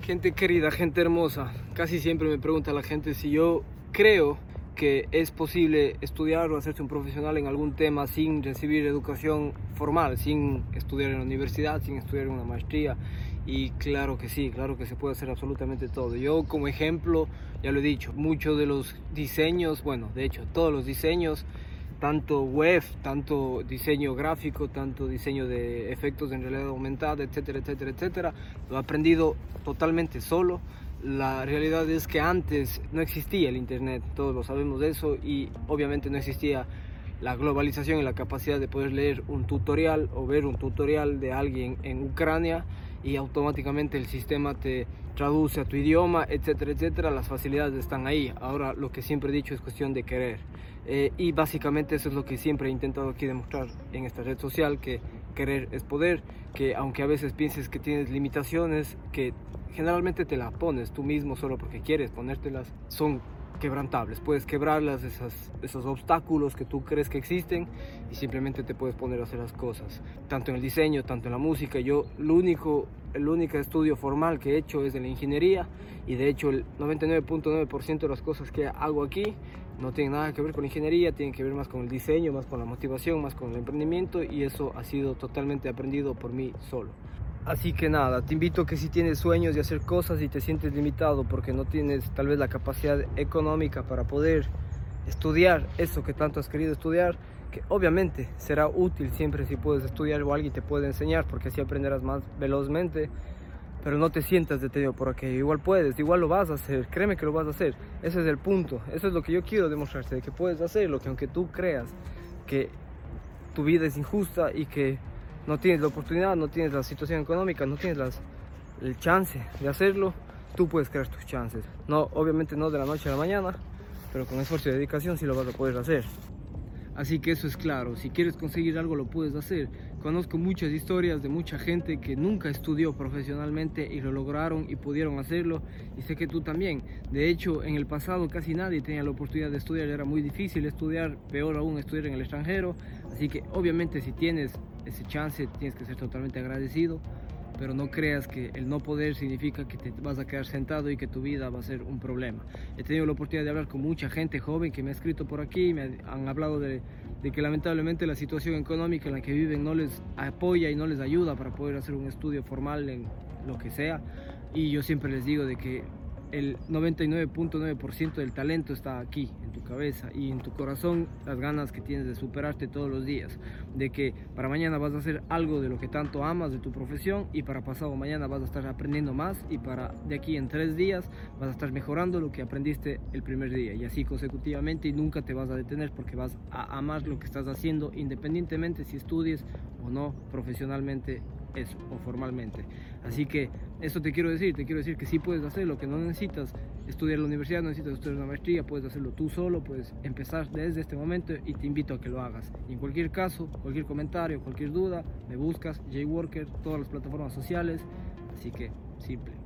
Gente querida, gente hermosa, casi siempre me pregunta la gente si yo creo que es posible estudiar o hacerse un profesional en algún tema sin recibir educación formal, sin estudiar en la universidad, sin estudiar en una maestría. Y claro que sí, claro que se puede hacer absolutamente todo. Yo como ejemplo, ya lo he dicho, muchos de los diseños, bueno, de hecho todos los diseños, tanto web, tanto diseño gráfico, tanto diseño de efectos en realidad aumentada, etcétera, etcétera, etcétera, lo he aprendido totalmente solo. La realidad es que antes no existía el internet, todos lo sabemos de eso, y obviamente no existía la globalización y la capacidad de poder leer un tutorial o ver un tutorial de alguien en Ucrania y automáticamente el sistema te traduce a tu idioma, etcétera, etcétera. Las facilidades están ahí. Ahora lo que siempre he dicho es cuestión de querer. Y básicamente eso es lo que siempre he intentado aquí demostrar en esta red social, que querer es poder, que aunque a veces pienses que tienes limitaciones, que generalmente te las pones tú mismo solo porque quieres ponértelas, son quebrantables, puedes quebrarlas, esos obstáculos que tú crees que existen, y simplemente te puedes poner a hacer las cosas, tanto en el diseño, tanto en la música. Yo el único estudio formal que he hecho es de la ingeniería, y de hecho el 99.9% de las cosas que hago aquí no tienen nada que ver con la ingeniería, tienen que ver más con el diseño, más con la motivación, más con el emprendimiento, y eso ha sido totalmente aprendido por mí solo. Así que nada, te invito a que si tienes sueños de hacer cosas y te sientes limitado porque no tienes tal vez la capacidad económica para poder estudiar eso que tanto has querido estudiar, que obviamente será útil siempre si puedes estudiar o alguien te puede enseñar, porque así aprenderás más velozmente, pero no te sientas detenido por aquello. Igual puedes, igual lo vas a hacer, créeme que lo vas a hacer. Ese es el punto, eso es lo que yo quiero demostrarte, de que puedes hacerlo, que aunque tú creas que tu vida es injusta y que no tienes la oportunidad, no tienes la situación económica, no tienes el chance de hacerlo, tú puedes crear tus chances. No, obviamente no de la noche a la mañana, pero con esfuerzo y dedicación sí lo vas a poder hacer. Así que eso es claro, si quieres conseguir algo lo puedes hacer. Conozco muchas historias de mucha gente que nunca estudió profesionalmente y lo lograron y pudieron hacerlo, y sé que tú también. De hecho, en el pasado casi nadie tenía la oportunidad de estudiar, era muy difícil estudiar, peor aún estudiar en el extranjero. Así que obviamente si tienes ese chance tienes que ser totalmente agradecido, pero no creas que el no poder significa que te vas a quedar sentado y que tu vida va a ser un problema. He tenido la oportunidad de hablar con mucha gente joven que me ha escrito por aquí, me han hablado de que lamentablemente la situación económica en la que viven no les apoya y no les ayuda para poder hacer un estudio formal en lo que sea, y yo siempre les digo de que el 99.9% del talento está aquí, en tu cabeza y en tu corazón, las ganas que tienes de superarte todos los días, de que para mañana vas a hacer algo de lo que tanto amas de tu profesión, y para pasado mañana vas a estar aprendiendo más, y para de aquí en 3 días vas a estar mejorando lo que aprendiste el primer día, y así consecutivamente, y nunca te vas a detener porque vas a amar lo que estás haciendo, independientemente si estudies o no profesionalmente eso o formalmente. Así que eso te quiero decir que sí puedes hacerlo, que no necesitas estudiar en la universidad, no necesitas estudiar una maestría, puedes hacerlo tú solo, puedes empezar desde este momento, y te invito a que lo hagas. Y en cualquier caso, cualquier comentario, cualquier duda, me buscas, Jay Worker, todas las plataformas sociales, así que simple.